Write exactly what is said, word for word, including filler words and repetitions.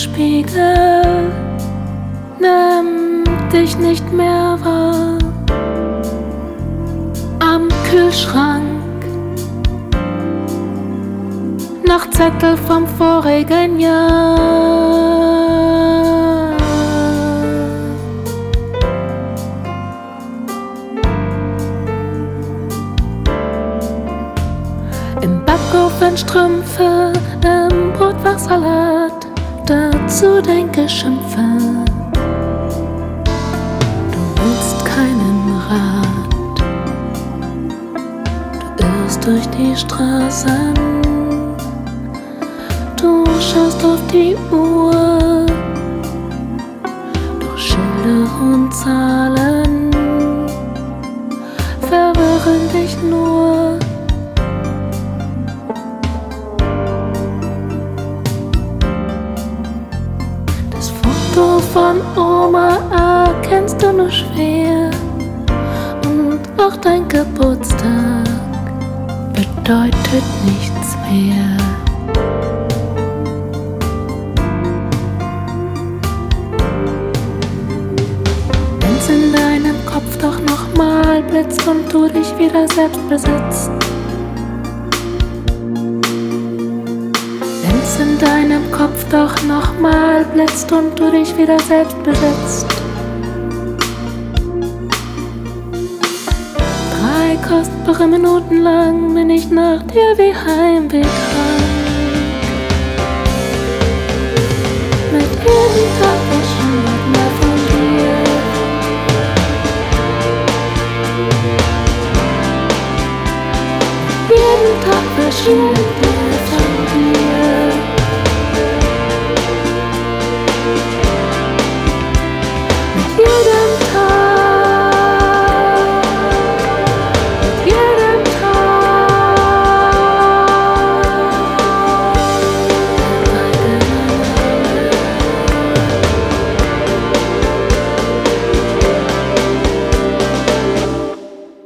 Spiegel nimmt dich nicht mehr wahr. Am Kühlschrank noch Zettel vom vorigen Jahr. Im Backofen Strümpfe, im Brotfach Salat, dazu dein Geschimpfe. Du willst keinen Rat, du irrst durch die Straßen, du schaust auf die Uhr, doch Schilder und Zahlen verwirren dich nur. Von Oma erkennst du nur schwer, und auch dein Geburtstag bedeutet nichts mehr. Wenn's in deinem Kopf doch nochmal blitzt und du dich wieder selbst besitzt, in deinem Kopf doch nochmal blitzt und du dich wieder selbst besitzt. Drei kostbare Minuten lang bin ich nach dir wie Heimweh krank. Mit jedem Tag verschwindet mehr von dir. Jeden Tag verschwindet mehr von dir. Mit jedem